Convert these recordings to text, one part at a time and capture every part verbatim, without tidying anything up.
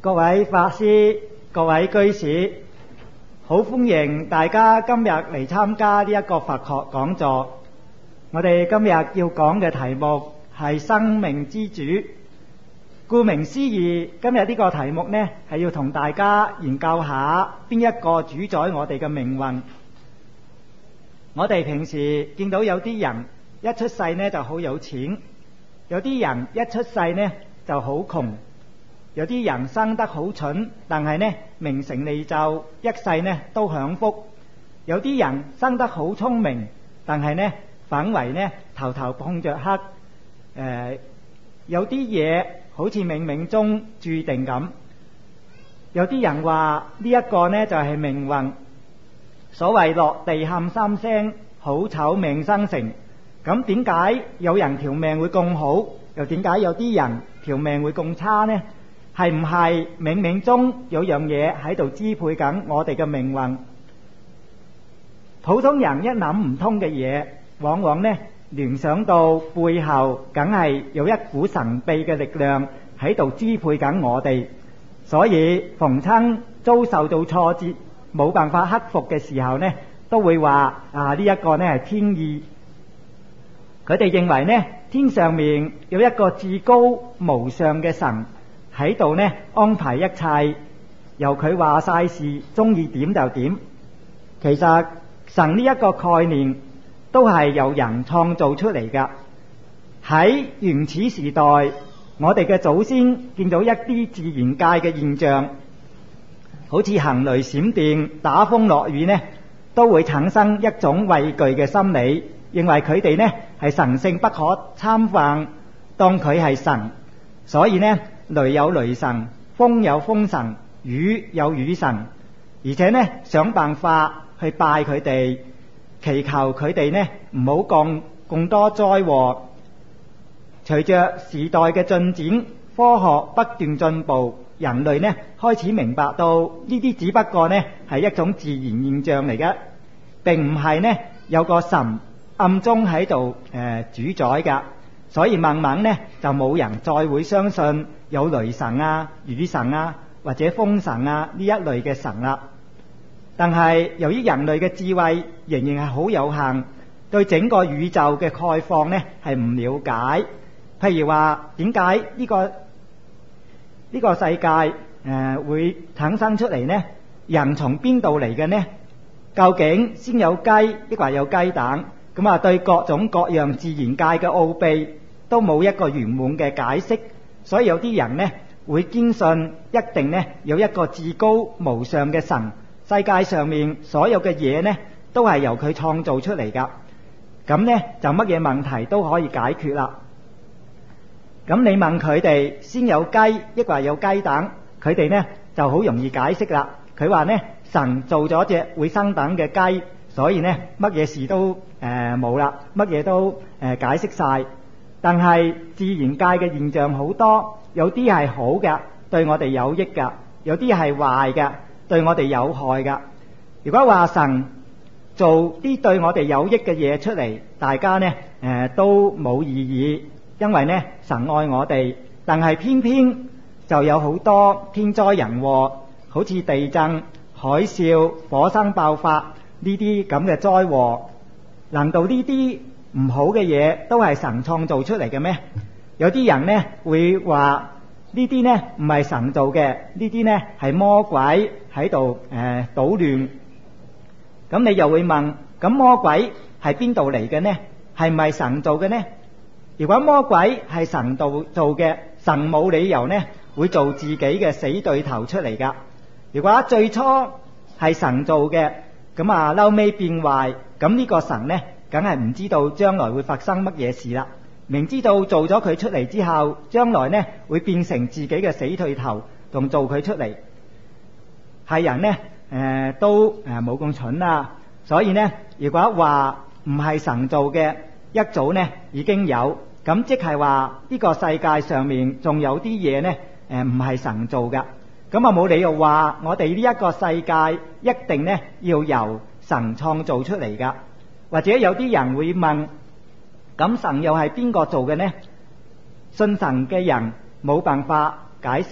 各位法師、各位居士，好歡迎大家今日嚟參加呢一個佛學講座。我哋今日要講嘅題目係生命之主。顧名思義，今日呢個題目呢係要同大家研究下邊一個主宰我哋嘅命運。我哋平時見到有啲人一出世呢就好有錢，有啲人一出世呢就好窮，有啲人生得好蠢，但係呢名成利就，一世呢都享福；有啲人生得好聰明，但係呢反為呢頭頭碰着黑。誒、呃，有啲嘢好似冥冥中注定咁。有啲人話呢一個呢就係命運。所謂落地喊三聲，好醜命生成。咁點解有人條命會咁好，又點解有啲人條命會咁差呢？係唔係冥冥中有樣嘢喺度支配緊我哋嘅命運？普通人一諗唔通嘅嘢，往往呢聯想到背後梗係有一股神秘嘅力量喺度支配緊我哋，所以逢親遭受到挫折冇辦法克服嘅時候呢，都會話啊，呢一個呢係天意。佢哋認為呢，天上面有一個至高無上嘅神喺度呢安排一切，由佢話晒事，中意點就點。其實神呢一個概念都係由人創造出嚟㗎。喺原始時代，我哋嘅祖先見到一啲自然界嘅現象，好似行雷閃電、打風落雨呢，都會產生一種畏懼嘅心理，認為佢哋呢係神聖不可侵犯，當佢係神。所以呢，雷有雷神，風有風神，雨有雨神，而且呢想辦法去拜佢哋，祈求佢哋呢唔好降咁多災禍。隨着時代嘅進展，科學不斷進步，人類呢開始明白到呢啲只不過呢係一種自然現象嚟嘅，並唔係呢有個神暗中喺度誒主宰㗎。所以慢慢呢就冇人再會相信有雷神啊、雨神啊或者風神啊呢一類嘅神啦。但係由於人類嘅智慧仍然係好有限，對整個宇宙嘅概況呢係唔了解。譬如話點解呢個呢個世界誒、呃、會產生出嚟呢？人從邊度嚟嘅呢？究竟先有雞抑或有雞蛋？咁啊，對各種各樣自然界嘅奧秘都冇一個圓滿嘅解釋，所以有啲人呢會堅信一定呢有一個至高無上嘅神，世界上面所有嘅嘢呢都係由佢創造出嚟㗎。咁呢就乜嘢問題都可以解決啦。咁你問佢哋先有雞抑或有雞蛋，佢哋呢就好容易解釋啦。佢話呢，神做咗隻會生蛋嘅雞，所以呢乜嘢事都誒冇啦，乜嘢都誒、呃、解釋晒。但係自然界嘅現象好多，有啲係好嘅，對我哋有益㗎；有啲係壞嘅，對我哋有害㗎。如果話神做啲對我哋有益嘅嘢出嚟，大家呢誒、呃、都冇異議，因為呢神愛我哋。但係偏偏就有好多天災人禍，好似地震、海嘯、火山爆發呢啲咁嘅災禍。難道呢啲唔好嘅嘢都係神創造出嚟嘅咩？有啲人呢會話呢啲呢唔係神做嘅，呢啲呢係魔鬼喺度誒搗亂。咁你又會問，咁魔鬼係邊度嚟嘅呢？係唔係神做嘅呢？如果魔鬼係神做做嘅，神冇理由呢會做自己嘅死對頭出嚟噶。如果最初係神做嘅，咁啊嬲尾變壞，咁呢個神呢梗係唔知道將來會發生乜嘢事啦。明知道做咗佢出嚟之後，將來呢會變成自己嘅死對頭，仲做佢出嚟。係人呢誒、呃、都誒冇咁蠢啦。所以呢，如果話唔係神做嘅，一早呢已經有，咁即係話呢個世界上面仲有啲嘢呢誒唔係神做噶。咁啊冇理由話我哋呢一個世界一定呢要由神創造出嚟噶。或者有啲人會問，咁神又係邊個做嘅呢？信神嘅人冇辦法解釋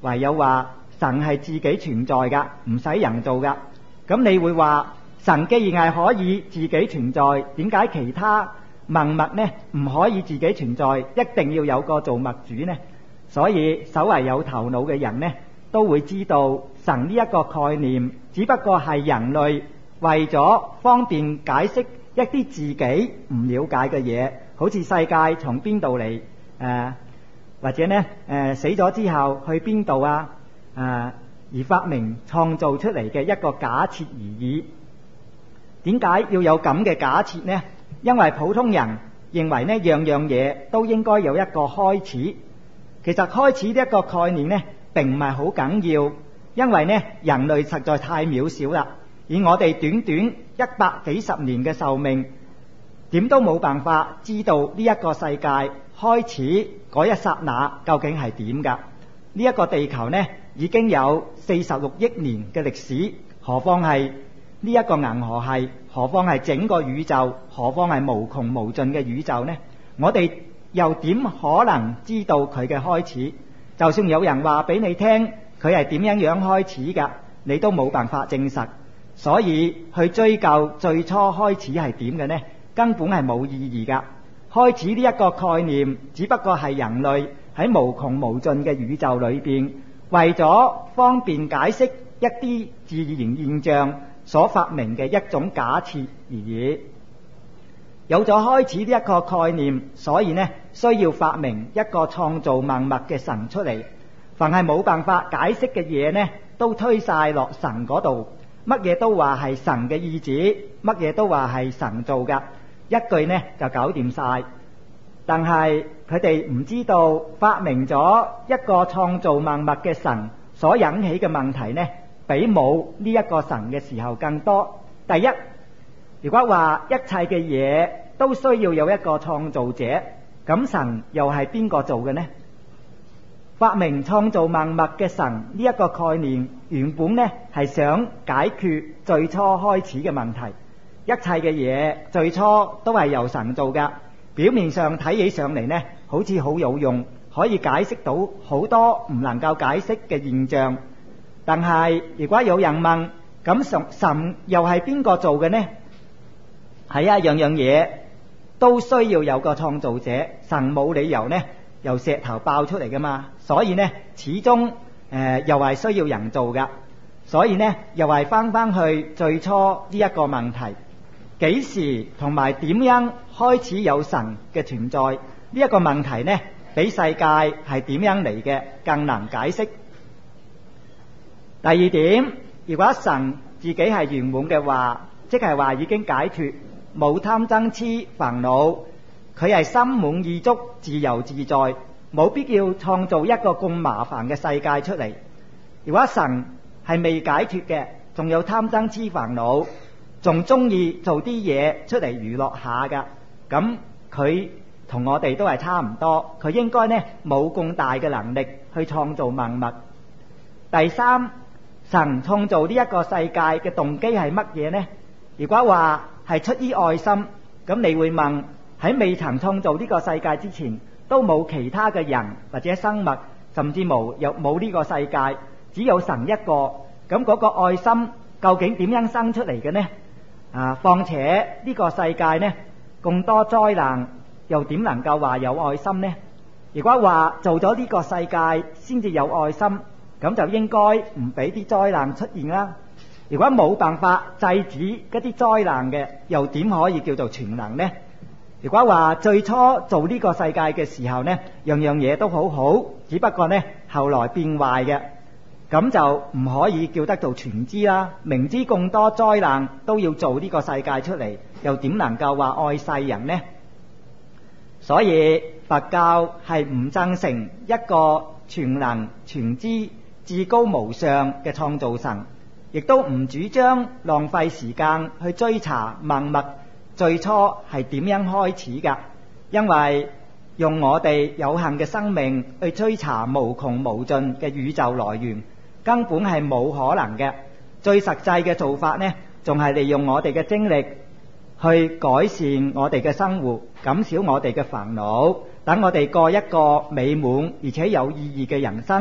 唯有話神係自己存在㗎，唔使人做㗎。咁你會話神既然係可以自己存在，點解其他萬物呢唔可以自己存在，一定要有個造物主呢？所以稍為有頭腦嘅人呢，都會知道神呢一個概念只不過係人類為咗方便解釋一啲自己唔了解嘅嘢，好似世界從邊度嚟，誒或者呢誒死咗之後去邊度啊，誒而發明創造出嚟嘅一個假設而已。點解要有咁嘅假設呢？因為普通人認為呢樣樣嘢都應該有一個開始。其實開始呢一個概念呢並唔係好緊要，因為呢人類實在太渺小啦。以我哋短短一百幾十年嘅壽命，點都冇辦法知道呢一個世界開始嗰一剎那究竟係點㗎？呢一個地球呢已經有四十六億年嘅歷史，何況係呢一個銀河系，何況係整個宇宙，何況係無窮無盡嘅宇宙呢？我哋又點可能知道佢嘅開始？就算有人話俾你聽佢係點樣樣開始㗎，你都冇辦法證實。所以去追究最初開始係點嘅呢，根本係冇意義㗎。開始呢一個概念只不過係人類喺無窮無盡嘅宇宙裏邊，為咗方便解釋一啲自然現象所發明嘅一種假設而已。有咗開始呢一個概念，所以呢需要發明一個創造萬物嘅神出嚟。凡係冇辦法解釋嘅嘢呢，都推晒落神嗰度。乜嘢都話係神嘅意志，乜嘢都話係神做㗎，一句呢就搞掂晒。但係佢哋唔知道發明咗一個創造萬物嘅神所引起嘅問題呢，比冇呢一個神嘅時候更多。第一，如果話一切嘅嘢都需要有一個創造者，咁神又係邊個做嘅呢？發明創造萬物嘅神呢一個概念，原本呢係想解決最初開始嘅問題。一切嘅嘢最初都係由神做㗎，表面上睇起上嚟呢，好似好有用，可以解釋到好多唔能夠解釋嘅現象。但係如果有人問，咁神神又係邊個做嘅呢？係啊，樣樣嘢都需要有個創造者，神冇理由呢由石頭爆出嚟噶嘛，所以呢始終誒、呃、又係需要人做噶，所以呢又係翻翻去最初呢一個問題，幾時同埋點樣開始有神嘅存在呢一個問題呢，比世界係點樣嚟嘅更能解釋。第二點，如果神自己係圓滿嘅話，即係話已經解脫，冇貪嗔痴煩惱，佢係心滿意足、自由自在，冇必要創造一個咁麻煩嘅世界出嚟。如果神係未解脫嘅，仲有貪嗔痴煩惱，仲中意做啲嘢出嚟娛樂下㗎，咁佢同我哋都係差唔多，佢應該呢冇咁大嘅能力去創造萬物。第三，神創造呢一個世界嘅動機係乜嘢呢？如果話係出於愛心，咁你會問，喺未曾創造呢個世界之前，都冇其他嘅人或者生物，甚至冇有冇呢個世界，只有神一個。咁嗰個愛心究竟點樣生出嚟嘅呢？啊，況且呢個世界呢咁多災難，又點能夠話有愛心呢？如果話做咗呢個世界先至有愛心，咁就應該唔俾啲災難出現啦。如果冇辦法制止嗰啲災難嘅，又點可以叫做全能呢？如果話最初做呢個世界嘅時候呢，樣樣嘢都好好，只不過呢後來變壞嘅，咁就唔可以叫得做全知啦。明知咁多災難都要做呢個世界出嚟，又點能夠話愛世人呢？所以佛教係唔贊成一個全能全知至高無上嘅創造神，亦都唔主張浪費時間去追查萬物最初係點樣開始㗎。因為用我哋有限嘅生命去追查無窮無盡嘅宇宙來源，根本係冇可能嘅。最實際嘅做法呢，仲係利用我哋嘅精力去改善我哋嘅生活，減少我哋嘅煩惱，等我哋過一個美滿而且有意義嘅人生。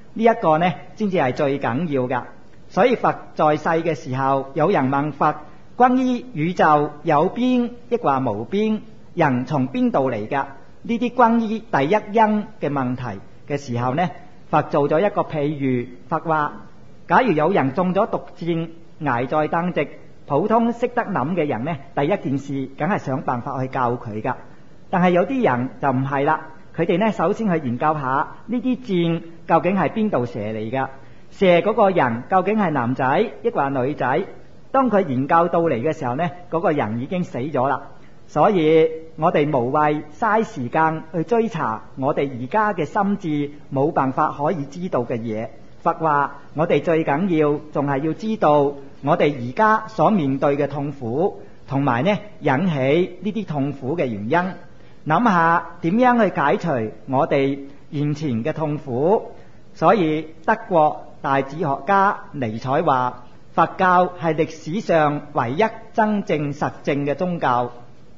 呢一個呢先至係最緊要㗎。所以佛在世嘅時候，有人問佛關於宇宙有邊抑或無邊，人從邊度嚟㗎？呢啲關於第一因嘅問題嘅時候呢，佛做咗一個譬喻。佛話：假如有人中咗毒箭，危在旦夕，普通識得諗嘅人呢，第一件事梗係想辦法去救佢㗎。但係有啲人就唔係啦，佢哋呢首先去研究下呢啲箭究竟係邊度射嚟㗎，射嗰個人究竟係男仔抑或女仔。當佢研究到嚟嘅時候呢，嗰個人已經死咗啦。所以我哋無謂嘥時間去追查我哋而家嘅心智冇辦法可以知道嘅嘢。佛話我哋最緊要仲係要知道我哋而家所面對嘅痛苦，同埋呢引起呢啲痛苦嘅原因，諗下點樣去解除我哋現前嘅痛苦。所以德國大哲學家尼采話，佛教係歷史上唯一真正實證嘅宗教。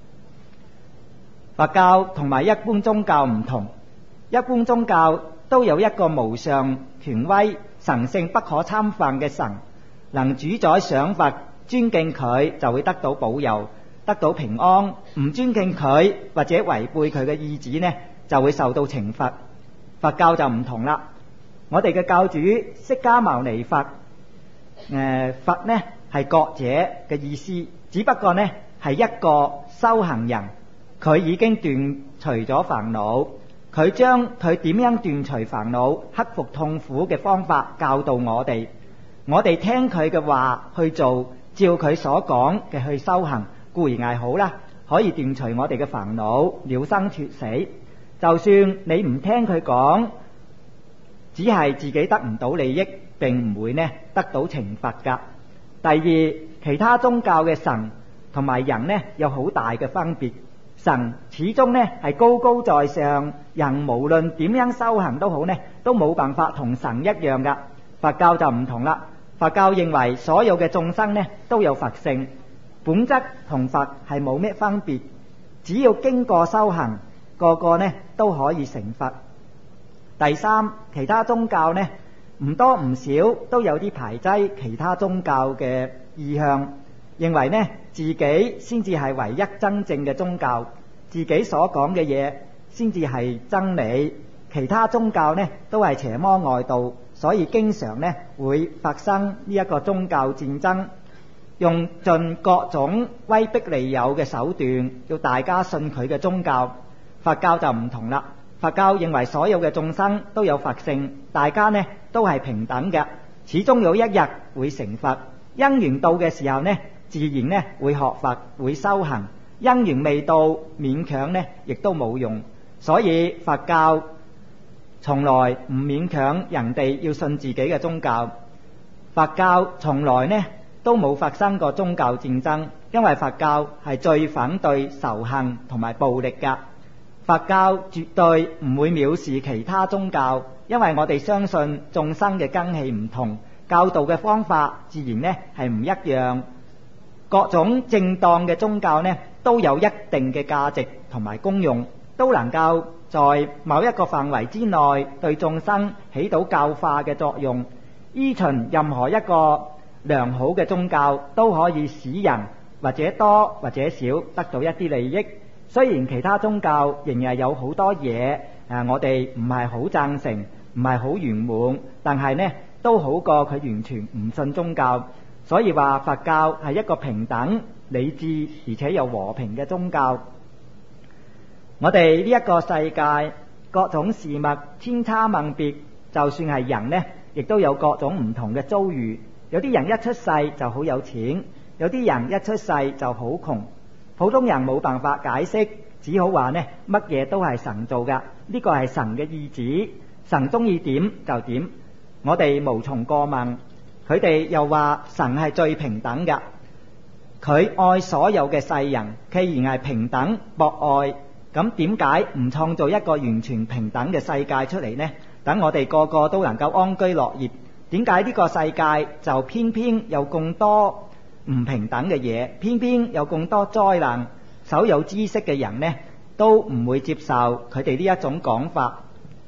佛教同埋一般宗教唔同，一般宗教都有一個無上權威、神聖不可參犯嘅神，能主宰想法，尊敬佢就會得到保佑，得到平安；唔尊敬佢或者違背佢嘅意志呢，就會受到懲罰。佛教就唔同啦，我哋嘅教主釋迦牟尼佛，呃、佛呢係覺者嘅意思，只不過呢係一個修行人。佢已經斷除咗煩惱，佢將佢點樣斷除煩惱、克服痛苦嘅方法教導我哋。我哋聽佢嘅話去做，照佢所講嘅去修行，固然係好啦，可以斷除我哋嘅煩惱，了生脫死。就算你唔聽佢講，只係自己得唔到利益，並唔會呢得到懲罰㗎。第二，其他宗教嘅神同埋人呢有好大嘅分別。神始終呢係高高在上，人無論點樣修行都好呢，都冇辦法同神一樣㗎。佛教就唔同啦，佛教認為所有嘅眾生呢都有佛性，本質同佛係冇咩分別，只要經過修行，個個呢都可以成佛。第三，其他宗教呢唔多唔少都有啲排擠其他宗教嘅意向，認為呢自己先至係唯一真正嘅宗教，自己所講嘅嘢先至係真理，其他宗教呢都係邪魔外道，所以經常呢會發生呢一個宗教戰爭，用盡各種威逼利誘嘅手段，要大家信佢嘅宗教。佛教就唔同啦，佛教認為所有嘅眾生都有佛性，大家呢都係平等嘅，始終有一日會成佛。因緣到嘅時候呢，自然呢會學佛，會修行。因緣未到，勉強呢亦都冇用。所以佛教從來唔勉強人哋要信自己嘅宗教。佛教從來呢都冇發生過宗教戰爭，因為佛教係最反對仇恨同埋暴力㗎。佛教絕對唔會藐視其他宗教，因為我哋相信眾生嘅根器唔同，教導嘅方法自然呢係唔一樣。各種正當嘅宗教呢都有一定嘅價值同埋功用，都能夠在某一個範圍之內對眾生起到教化嘅作用。依循任何一個良好嘅宗教，都可以使人或者多或者少得到一啲利益。雖然其他宗教仍然有好多嘢誒，我哋唔係好贊成，唔係好圓滿，但係呢都好過佢完全唔信宗教。所以話佛教係一個平等、理智而且又和平嘅宗教。我哋呢一個世界各種事物千差萬別，就算係人呢，亦都有各種唔同嘅遭遇。有啲人一出世就好有錢，有啲人一出世就好窮。普通人冇辦法解釋，只好話呢乜嘢都係神做㗎，呢個係神嘅意志，神中意點就點，我哋無從過問。佢哋又話神係最平等㗎，佢愛所有嘅世人，既然係平等博愛，咁點解唔創造一個完全平等嘅世界出嚟呢？等我哋個個都能夠安居樂業。點解呢個世界就偏偏有咁多唔平等嘅嘢，偏偏有咁多災難？所有知識嘅人呢都唔會接受佢哋呢一種講法。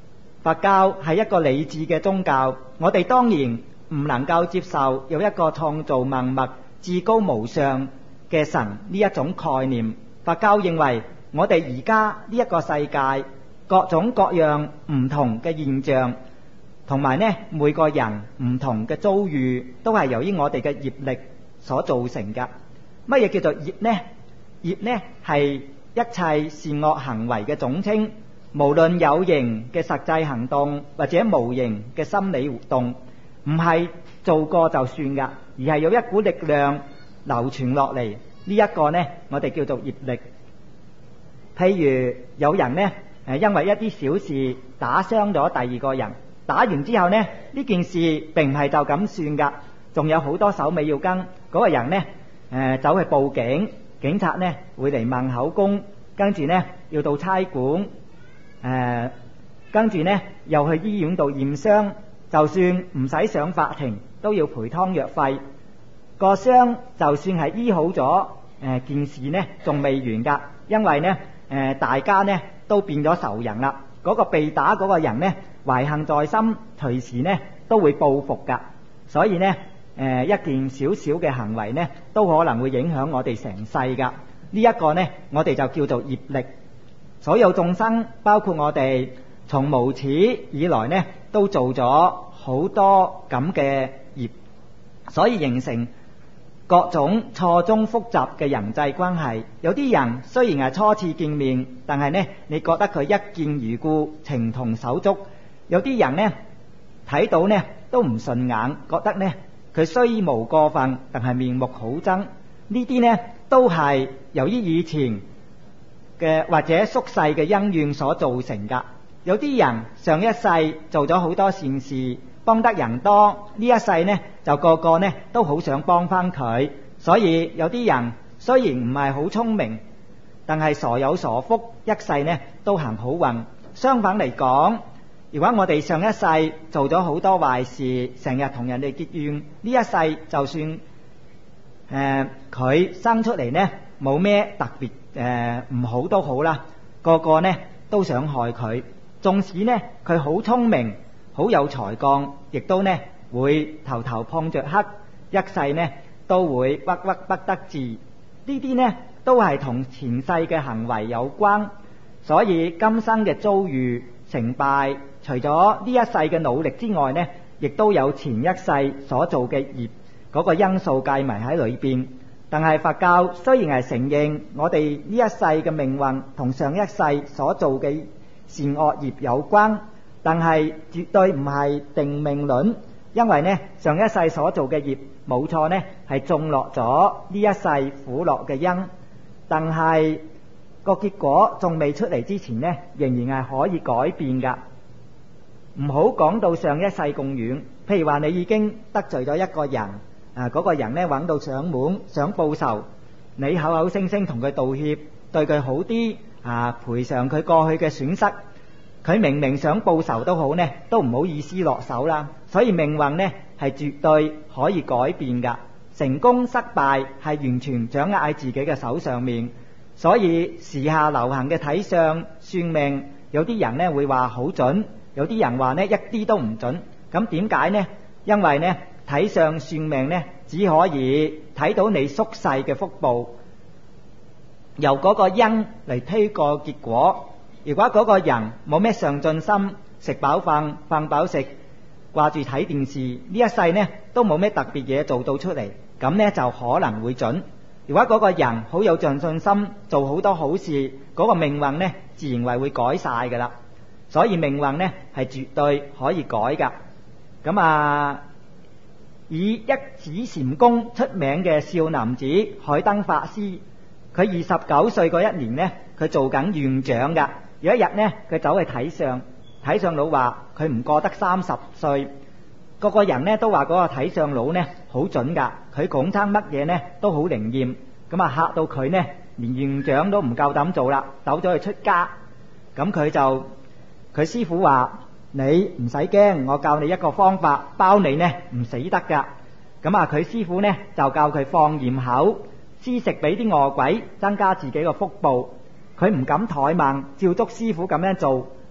佛教係一個理智嘅宗教，我哋當然唔能夠接受有一個創造萬物、至高無上嘅神呢一種概念。佛教認為我哋而家呢一個世界各種各樣唔同嘅現象，同埋呢每個人唔同嘅遭遇，都係由於我哋嘅業力所造成嘅。乜嘢叫做業呢？業呢係一切善惡行為嘅總稱，無論有形嘅實際行動或者無形嘅心理活動，唔係做過就算㗎，而係有一股力量流傳落嚟。呢一個呢，我哋叫做業力。譬如有人呢，誒因為一啲小事打傷咗第二個人，打完之後呢，呢件事並唔係就咁算㗎，仲有好多手尾要跟。嗰個人呢，誒走去報警，警察呢會嚟問口供，跟住呢要到差館，誒跟住呢又去醫院度驗傷，就算唔使上法庭，都要賠湯藥費。個傷就算係醫好咗，誒件事呢仲未完㗎，因為呢誒大家呢都變咗仇人啦。嗰個被打嗰個人呢懷恨在心，隨時呢都會報復㗎。所以呢誒一件小小嘅行為呢，都可能會影響我哋成世㗎。呢一個呢，我哋就叫做業力。所有眾生，包括我哋，從無始以來呢，都做咗好多咁嘅業，所以形成各種錯綜複雜嘅人際關係。有啲人雖然係初次見面，但係呢，你覺得佢一見如故，情同手足。有啲人呢，睇到呢都唔順眼，覺得呢佢雖無過分，但係面目好憎。呢啲呢都係由於以前嘅或者宿世嘅恩怨所造成㗎。有啲人上一世做咗好多善事，幫得人多，呢一世呢就個個呢都好想幫返佢。所以有啲人雖然唔係好聰明，但係傻有傻福，一世呢都行好運。相反嚟講，如果我哋上一世做咗好多壞事，成日同人哋結怨，呢一世就算誒佢、呃、生出嚟呢冇咩特別誒唔好都好啦，個個呢都想害佢。縱使呢佢好聰明、好有才幹，亦都呢會頭頭碰着黑，一世呢都會鬱鬱不得志。呢啲呢都係同前世嘅行為有關。所以今生嘅遭遇成敗，除咗呢一世嘅努力之外呢，亦都有前一世所做嘅業嗰個因素計埋喺裏邊。但係佛教雖然係承認我哋呢一世嘅命運同上一世所做嘅善惡業有關，但係絕對唔係定命論。因為呢上一世所做嘅業冇錯呢係種落咗呢一世苦樂嘅因，但係個結果仲未出嚟之前呢，仍然係可以改變㗎。唔好講到上一世咁遠，譬如話你已經得罪咗一個人，啊嗰個人呢揾到上門想報仇，你口口聲聲同佢道歉，對佢好啲，啊賠償佢過去嘅損失，佢明明想報仇都好呢，都唔好意思落手啦。所以命運呢係絕對可以改變㗎，成功失敗係完全掌握喺自己嘅手上面。所以時下流行嘅睇相算命，有啲人呢會話好準，有啲人話呢一啲都唔準。咁點解呢？因為呢睇相算命呢只可以睇到你宿世嘅福報，由嗰個因嚟推個結果。如果嗰個人冇咩上進心，食飽瞓，瞓飽食，掛住睇電視，呢一世呢都冇咩特別嘢做到出嚟，咁呢就可能會準。如果嗰個人好有上進心，做好多好事，嗰個命運呢自然係會改晒噶啦。所以命運呢係絕對可以改噶。咁啊，以一指禪功出名嘅少林寺海燈法師，佢二十九歲嗰一年呢，佢做緊院長噶。有一日呢，佢走去睇相，睇相佬話佢唔過得三十歲。個個人呢都話嗰個睇相佬呢好準噶，佢講親乜嘢呢都好靈驗。咁啊嚇到佢呢連院長都唔夠膽做啦，走咗去出家。咁佢就佢師父話：你唔使驚，我教你一個方法，包你呢唔死得噶。咁啊佢師父呢就教佢放焰口，施食俾啲餓鬼，增加自己個福報。佢唔敢怠慢，照足師父咁樣做，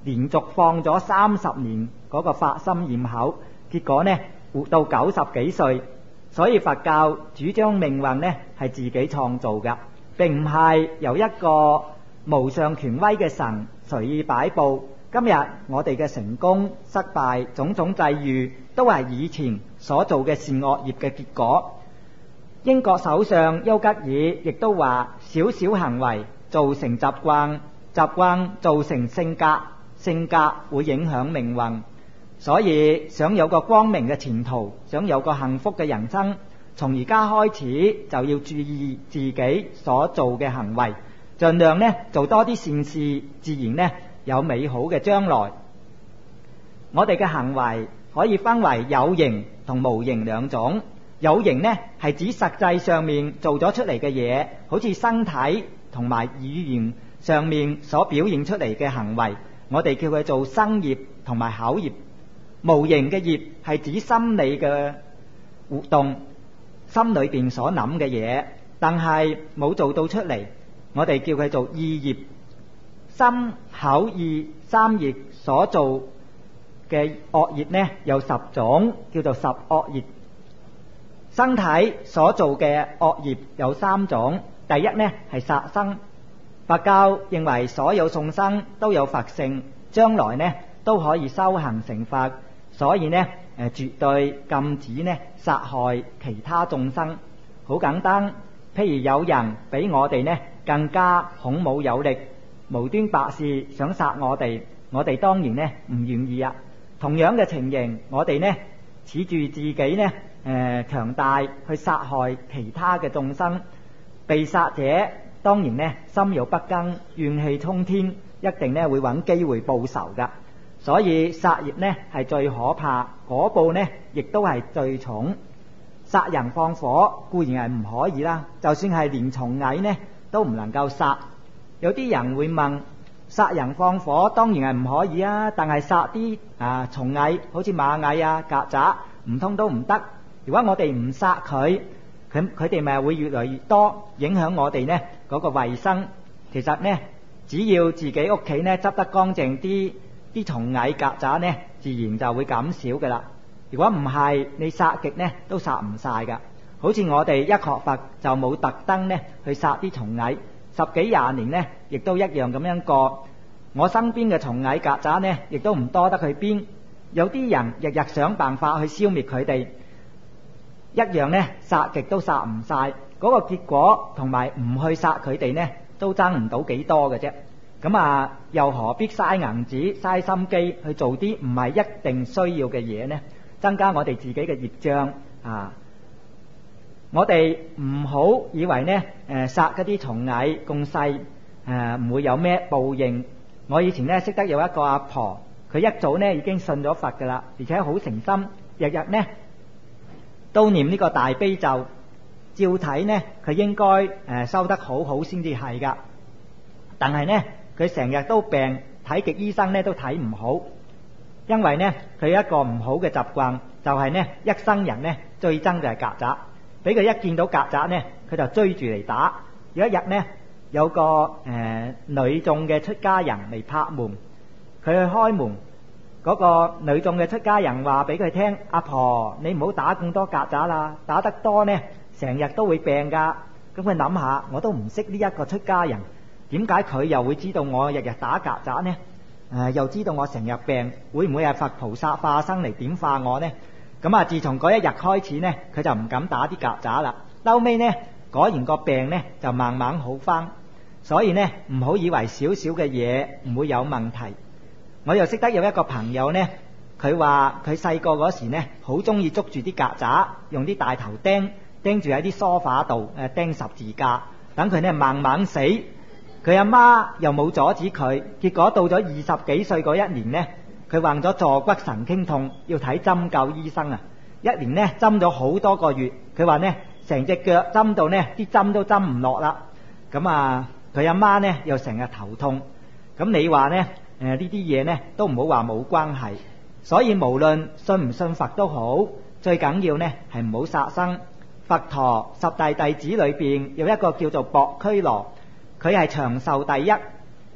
連續放咗三十年嗰個發心焰口，結果呢活到九十幾歲。所以佛教主張命運呢係自己創造㗎，並唔係由一個無上權威嘅神隨意擺佈。今日我哋嘅成功失敗種種際遇，都係以前所做嘅善惡業嘅結果。英國首相丘吉爾亦都話：小小行為造成習慣，習慣造成性格，性格會影響命運。所以想有個光明嘅前途，想有個幸福嘅人生，從而家開始就要注意自己所做嘅行為，盡量呢做多啲善事，自然呢有美好嘅將來。我哋嘅行為可以分為有形同無形兩種。有形呢係指實際上面做咗出嚟嘅嘢，好似身體同埋語言上面所表現出嚟嘅行為，我哋叫佢做身業同埋口業。無形嘅業係指心理嘅活動，心裏邊所諗嘅嘢，但係冇做到出嚟，我哋叫佢做意業。心口意三業所做嘅惡業呢有十種，叫做十惡業。身體所做嘅惡業有三種，第一呢係殺生。佛教認為所有眾生都有佛性，將來呢都可以修行成佛，所以呢誒絕對禁止呢殺害其他眾生。好簡單，譬如有人比我哋呢更加孔武有力，無端白事想殺我哋，我哋當然呢唔願意啊。同樣嘅情形，我哋呢恃住自己呢誒強大去殺害其他嘅眾生，被殺者當然呢心有不甘，怨氣沖天，一定呢會揾機會報仇噶。所以殺業呢係最可怕，果報呢亦都係最重。殺人放火固然係唔可以啦，就算係連蟲蟻呢都唔能夠殺。有啲人會問，殺人放火當然係唔可以啊，但係殺啲啊蟲蟻，好似螞蟻啊、曱甴，唔通都唔得？如果我哋唔殺佢，佢佢哋咪會越嚟越多，影響我哋呢嗰個衛生。其實呢，只要自己屋企呢執得乾淨啲，啲蟲蟻曱甴呢自然就會減少噶啦。如果唔係，你殺極呢都殺唔晒噶。好似我哋一學佛就冇特登呢去殺啲蟲蟻，十幾廿年呢亦都一樣咁樣過。我身邊嘅蟲蟻曱甴呢亦都唔多得去邊，有啲人日日想辦法去消滅佢哋，一樣呢殺極都殺唔晒。嗰個結果同埋唔去殺佢哋呢都爭唔到幾多嘅啫。咁啊，又何必嘥銀紙嘥心機去做啲唔係一定需要嘅嘢呢？增加我哋自己嘅業障啊！我哋唔好以為呢誒殺嗰啲蟲蟻咁細誒唔會有咩報應。我以前呢識得有一個阿婆，佢一早呢已經信咗佛噶啦，而且好誠心，日日呢都念呢個大悲咒。照睇呢佢應該誒修得好好先至係噶，但係呢佢成日都病，睇極醫生呢都睇唔好。因為呢佢一個唔好嘅習慣就係呢一生人呢最憎就係曱甴，俾佢一見到曱甴呢佢就追住嚟打。有一日呢有個誒、呃、女眾嘅出家人嚟拍門，佢去開門，嗰、那個女眾嘅出家人話俾佢聽：阿婆，你唔好打咁多曱甴啦，打得多呢成日都會病噶。咁佢諗下，我都唔識呢一個出家人，點解佢又會知道我日日打曱甴呢？誒、呃、又知道我成日病，會唔會係佛菩薩化身嚟點化我呢？咁啊，自從嗰一日開始呢，佢就唔敢打啲曱甴啦。後尾呢，果然個病呢就慢慢好返。所以呢，唔好以為少少嘅嘢唔會有問題。我又識得有一個朋友呢，佢話佢細個嗰時呢，好中意捉住啲曱甴，用啲大頭釘釘住喺啲梳化度，誒釘十字架，等佢呢慢慢死。佢阿媽又冇阻止佢，結果到咗二十幾歲嗰一年呢，佢患咗坐骨神經痛，要睇針灸醫生啊！一年呢針咗好多個月，佢話呢成隻腳針到呢啲針都針唔落啦。咁啊，佢阿媽呢又成日頭痛。咁你話呢？誒呢啲嘢呢都唔好話冇關係。所以無論信唔信佛都好，最緊要呢係唔好殺生。佛陀十大弟子裏邊有一個叫做薄拘羅。佢係長壽第一，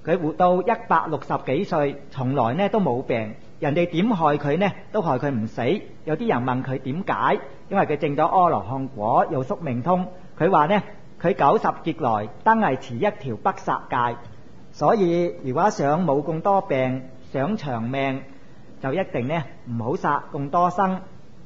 佢活到一百六十幾歲，從來呢都冇病。人哋點害佢呢，都害佢唔死。有啲人問佢點解，因為佢證咗阿羅漢果，又宿命通。佢話呢，佢九十劫來登係持一條不殺戒，所以如果想冇咁多病，想長命，就一定呢唔好殺咁多生。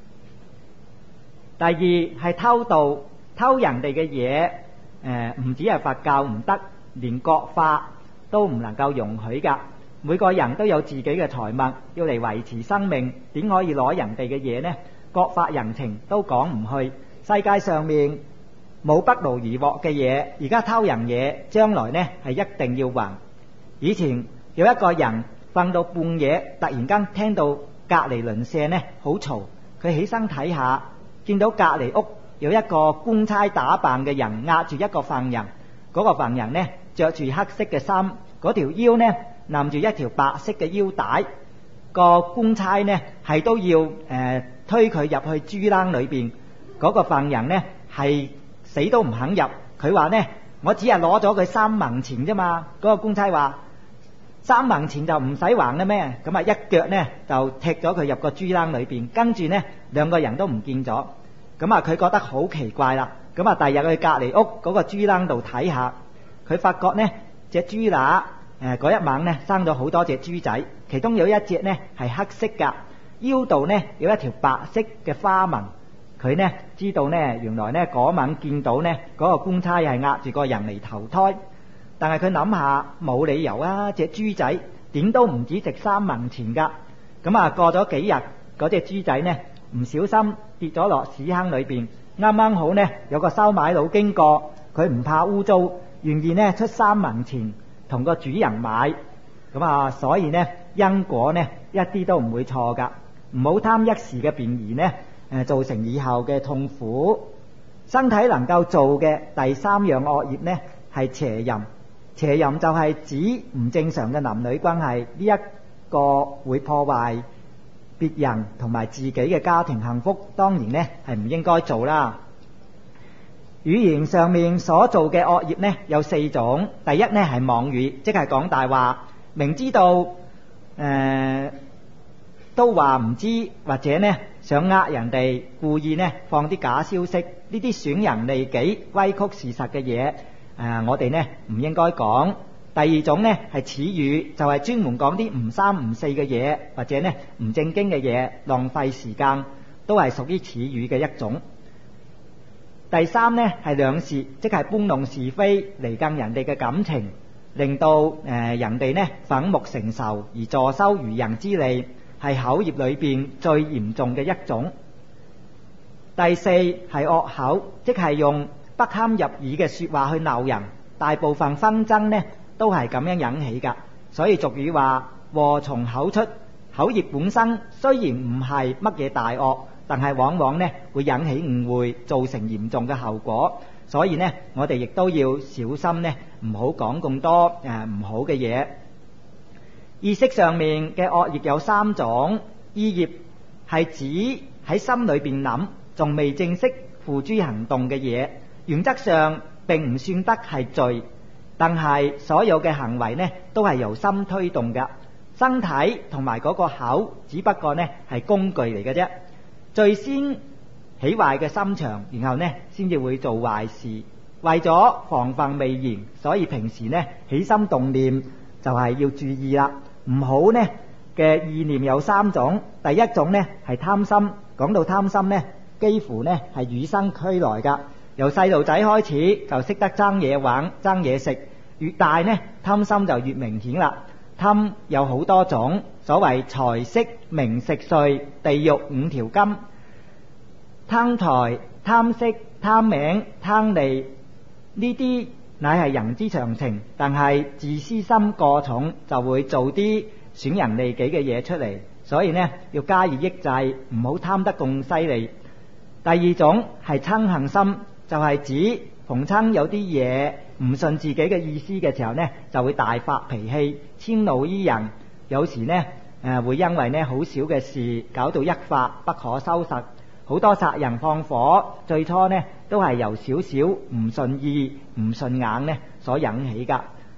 第二係偷盜，偷人哋嘅嘢，誒唔止係佛教唔得，連國法都唔能夠容許㗎。每個人都有自己嘅財物，要嚟維持生命，點可以攞人哋嘅嘢呢？國法人情都講唔去。世界上面冇不勞而獲嘅嘢，而家偷人嘢，將來呢係一定要還。以前有一個人瞓到半夜，突然間聽到隔離鄰舍呢好嘈，佢起身睇下，見到隔離屋有一個官差打扮嘅人壓住一個犯人，嗰、那個犯人呢着住黑色嘅衫，嗰條腰呢攬住一條白色嘅腰帶，個官差呢係都要誒、呃、推佢入去豬欄裏邊。嗰、那個犯人呢係死都唔肯入，佢話呢，我只係攞咗佢三文錢啫嘛。嗰、那個官差話三文錢就唔使還啦咩？咁啊一腳呢就踢咗佢入個豬欄裏邊，跟住呢兩個人都唔見咗。咁啊佢覺得好奇怪啦，咁啊第日去隔離屋嗰個豬欄度睇下，佢發覺呢隻豬乸誒嗰一晚呢生咗好多隻豬仔，其中有一隻呢係黑色噶，腰度呢有一條白色嘅花紋。佢呢知道呢原來呢嗰晚見到呢嗰個官差係壓住個人嚟投胎，但係佢諗下冇理由啊，隻豬仔點都唔止值三文錢噶。咁啊過咗幾日，嗰隻豬仔呢唔小心跌咗落屎坑裏邊，啱啱好呢有個收買佬經過，佢唔怕污糟，願意呢出三文錢同個主人買。咁啊所以呢因果呢一啲都唔會錯噶，唔好貪一時嘅便宜呢誒造成以後嘅痛苦。身體能夠做嘅第三樣惡業呢係邪淫。邪淫就係指唔正常嘅男女關係，呢一個會破壞別人同埋自己嘅家庭幸福，當然呢係唔應該做啦。語言上面所做嘅惡業呢有四種。第一呢係妄語，即係講大話，明知道誒、呃、都話唔知，或者呢想呃人哋，故意呢放啲假消息，呢啲損人利己、歪曲事實嘅嘢，誒、呃、我哋呢唔應該講。第二種呢係恥語，就係、是、專門講啲唔三唔四嘅嘢，或者呢唔正經嘅嘢，浪費時間，都係屬於恥語嘅一種。第三呢係兩舌，即係搬弄是非，離間人哋嘅感情，令到誒、呃、人哋呢反目成仇而坐收漁人之利，係口業裏邊最嚴重嘅一種。第四係惡口，即係用不堪入耳嘅說話去鬧人，大部分紛爭呢都係咁樣引起噶。所以俗語話禍從口出，口業本身雖然唔係乜嘢大惡，但係往往呢會引起誤會，造成嚴重嘅後果。所以呢我哋亦都要小心呢，唔好講咁多誒唔好嘅嘢。意識上面嘅惡業有三種。意業係指喺心裏邊諗，仲未正式付諸行動嘅嘢，原則上並唔算得係罪，但係所有嘅行為呢都係由心推動嘅。身體同埋嗰個口只不過呢係工具嚟嘅啫。最先起壞嘅心腸，然後呢先至會做壞事。為咗防範未然，所以平時呢起心動念就係要注意啦。唔好呢嘅意念有三種。第一種呢係貪心。講到貪心呢，幾乎呢係與生俱來噶。由細路仔開始就識得爭嘢玩、爭嘢食，越大呢貪心就越明顯啦。貪有好多種，所謂財色名食睡地獄五條金。貪財、貪色、貪名、貪利，呢啲乃係人之常情，但係自私心過重就會做啲損人利己嘅嘢出嚟，所以呢要加以抑制，唔好貪得咁犀利。第二種係嗔恨心，就係、是、指逢親有啲嘢唔順自己嘅意思嘅時候呢，就會大發脾氣，遷怒於人。有時呢誒、呃、會因為呢好少嘅事搞到一發不可收拾。好多殺人放火，最初呢都係由少少唔順意、唔順眼呢所引起噶。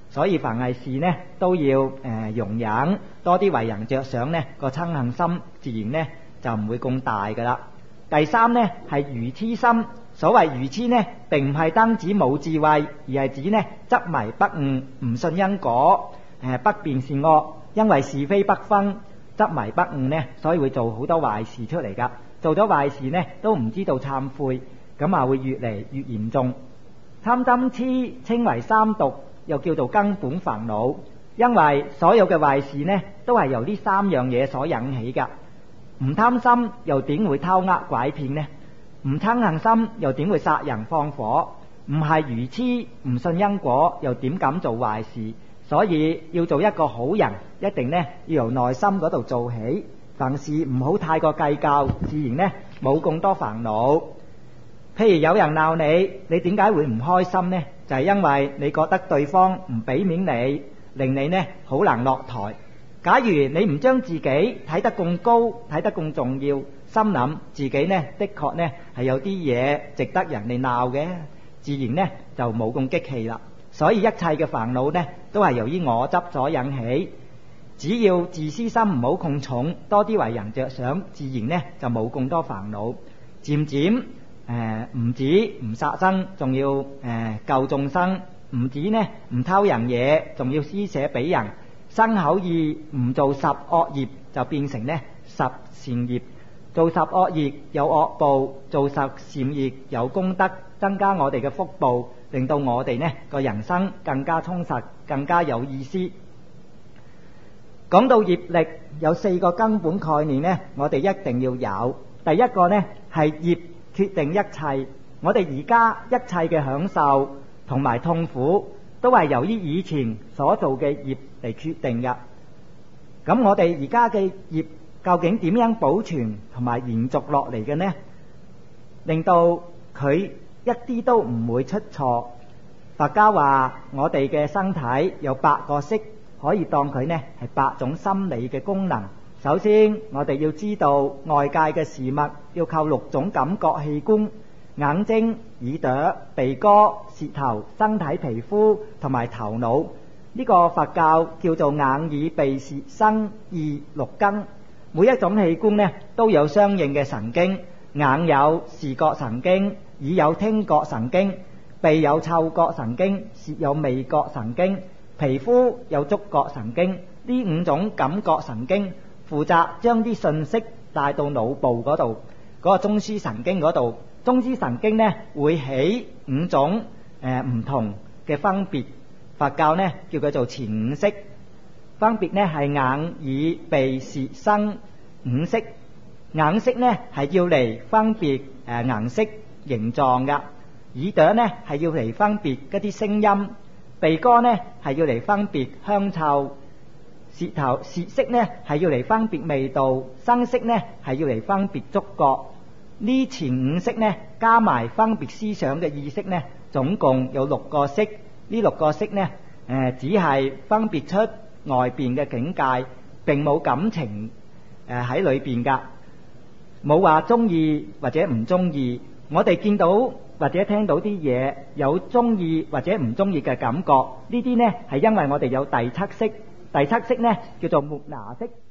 所以凡係事呢都要誒、呃、容忍，多啲為人着想呢，個嗔恨心自然呢就唔會咁大噶啦。第三呢係愚癡心，所謂愚癡呢並唔係單指冇智慧，而係指呢執迷不悟，唔信因果，誒、呃、不辨善惡，因為是非不分，執迷不悟呢，所以會做好多壞事出嚟噶。做咗壞事呢都唔知道懺悔，咁啊會越嚟越嚴重。貪嗔癡稱為三毒，又叫做根本煩惱，因為所有嘅壞事呢都係由呢三樣嘢所引起噶。唔貪心又點會偷呃拐騙呢？唔嗔恨心又點會殺人放火？唔係愚癡唔信因果又點敢做壞事？所以要做一個好人，一定呢要由內心嗰度做起。凡事唔好太過計較，自然呢冇咁多煩惱。譬如有人鬧你，你點解會唔開心呢？就係因為你覺得對方唔俾面你，令你呢好難落台。假如你唔將自己睇得咁高，睇得咁重要，心諗自己呢的確呢係有啲嘢值得人哋鬧嘅，自然呢就冇咁激氣啦。所以一切嘅煩惱呢都係由於我執所引起。只要自私心唔好控重，多啲為人着想，自然呢就冇咁多煩惱。漸漸誒唔止唔殺生，仲要誒、呃、救眾生；唔止呢唔偷人嘢，仲要施捨俾人。身口意唔做十惡業，就變成呢十善業。做十惡業有惡報，做十善業有功德，增加我哋嘅福報，令到我哋呢個人生更加充實，更加有意思。講到業力，有四個根本概念呢，我哋一定要有。第一個呢係業決定一切，我哋而家一切嘅享受同埋痛苦，都係由於以前所做嘅業嚟決定嘅。咁我哋而家嘅業究竟點樣保存同埋延續落嚟嘅呢？令到佢一啲都唔會出錯。佛家話我哋嘅身體有八個識，可以當佢呢係八種心理嘅功能。首先我哋要知道外界嘅事物要靠六種感覺器官：眼睛、耳朵、鼻哥、舌頭、身體皮膚同埋頭腦。呢個佛教叫做眼耳鼻舌身意六根。每一種器官呢都有相應嘅神經。眼有視覺神經，耳有聽覺神經，鼻有嗅覺神經，舌有味覺神經，皮膚有觸覺神經。呢五種感覺神經負責將啲信息帶到腦部嗰度，嗰個中樞神經嗰度。中樞神經呢會起五種誒唔同嘅分別，佛教呢叫佢做前五識，分別呢係眼耳鼻舌身五識。眼識呢係要嚟分別誒顏色形狀噶，耳朵呢係要嚟分別一啲聲音，鼻哥呢係要嚟分別香臭，舌頭舌識呢係要嚟分別味道，身識呢係要嚟分別觸覺。呢前五識呢加埋分別思想嘅意識呢，總共有六個識。呢六個識呢誒、呃、只係分別出外邊嘅境界，並冇感情誒喺裏邊噶。冇話中意或者唔中意，我哋見到或者聽到啲嘢有中意或者唔中意嘅感覺，呢啲呢係因為我哋有第七識。第七識呢叫做末那識。